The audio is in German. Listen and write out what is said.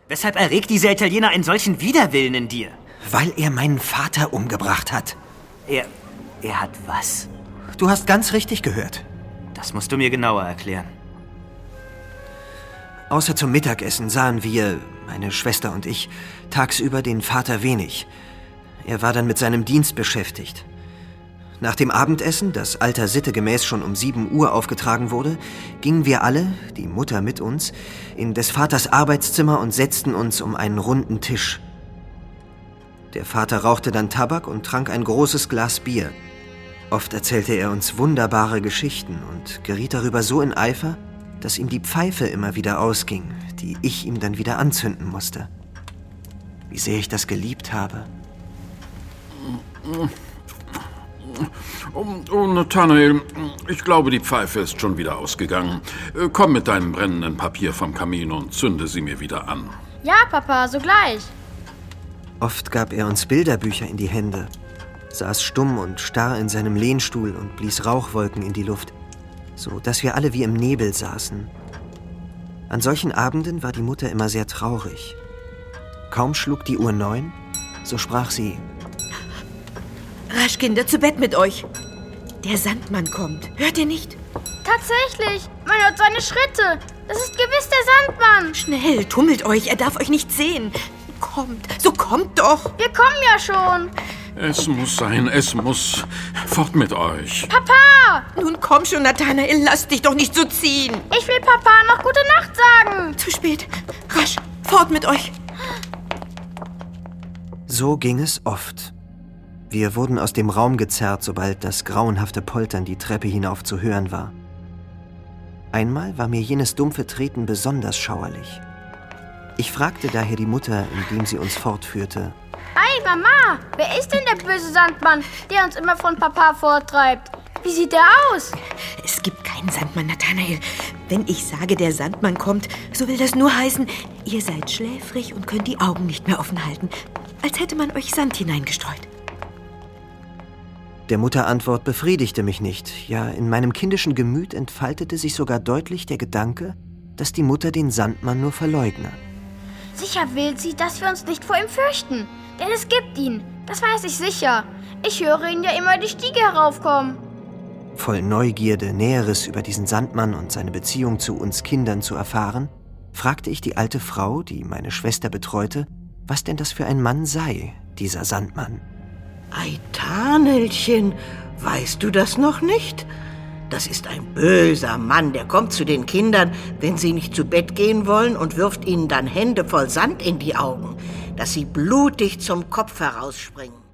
Weshalb erregt dieser Italiener einen solchen Widerwillen in dir? Weil er meinen Vater umgebracht hat. Er hat was? Du hast ganz richtig gehört. Das musst du mir genauer erklären. Außer zum Mittagessen sahen wir, meine Schwester und ich, tagsüber den Vater wenig. Er war dann mit seinem Dienst beschäftigt. Nach dem Abendessen, das alter Sitte gemäß schon um 7 Uhr aufgetragen wurde, gingen wir alle, die Mutter mit uns, in des Vaters Arbeitszimmer und setzten uns um einen runden Tisch. Der Vater rauchte dann Tabak und trank ein großes Glas Bier. Oft erzählte er uns wunderbare Geschichten und geriet darüber so in Eifer, dass ihm die Pfeife immer wieder ausging, die ich ihm dann wieder anzünden musste. Wie sehr ich das geliebt habe. Oh, Nathanael, ich glaube, die Pfeife ist schon wieder ausgegangen. Komm mit deinem brennenden Papier vom Kamin und zünde sie mir wieder an. Ja, Papa, sogleich. Oft gab er uns Bilderbücher in die Hände, saß stumm und starr in seinem Lehnstuhl und blies Rauchwolken in die Luft, so dass wir alle wie im Nebel saßen. An solchen Abenden war die Mutter immer sehr traurig. Kaum schlug die Uhr 9, so sprach sie: Rasch, Kinder, zu Bett mit euch. Der Sandmann kommt. Hört ihr nicht? Tatsächlich, man hört seine Schritte. Das ist gewiss der Sandmann. Schnell, tummelt euch, er darf euch nicht sehen. Kommt doch. Wir kommen ja schon. Es muss sein, es muss. Fort mit euch. Papa! Nun komm schon, Nathanael, lass dich doch nicht so ziehen. Ich will Papa noch gute Nacht sagen. Zu spät. Rasch, fort mit euch. So ging es oft. Wir wurden aus dem Raum gezerrt, sobald das grauenhafte Poltern die Treppe hinauf zu hören war. Einmal war mir jenes dumpfe Treten besonders schauerlich. Ich fragte daher die Mutter, indem sie uns fortführte: Hey, Mama, wer ist denn der böse Sandmann, der uns immer von Papa vortreibt? Wie sieht der aus? Es gibt keinen Sandmann, Nathanael. Wenn ich sage, der Sandmann kommt, so will das nur heißen, ihr seid schläfrig und könnt die Augen nicht mehr offen halten, als hätte man euch Sand hineingestreut. Der Mutter Antwort befriedigte mich nicht. Ja, in meinem kindischen Gemüt entfaltete sich sogar deutlich der Gedanke, dass die Mutter den Sandmann nur verleugne. Sicher will sie, dass wir uns nicht vor ihm fürchten. Denn es gibt ihn, das weiß ich sicher. Ich höre ihn ja immer die Stiege heraufkommen. Voll Neugierde, Näheres über diesen Sandmann und seine Beziehung zu uns Kindern zu erfahren, fragte ich die alte Frau, die meine Schwester betreute, was denn das für ein Mann sei, dieser Sandmann. Ei, Thanelchen, weißt du das noch nicht? Das ist ein böser Mann, der kommt zu den Kindern, wenn sie nicht zu Bett gehen wollen, und wirft ihnen dann Hände voll Sand in die Augen, dass sie blutig zum Kopf herausspringen.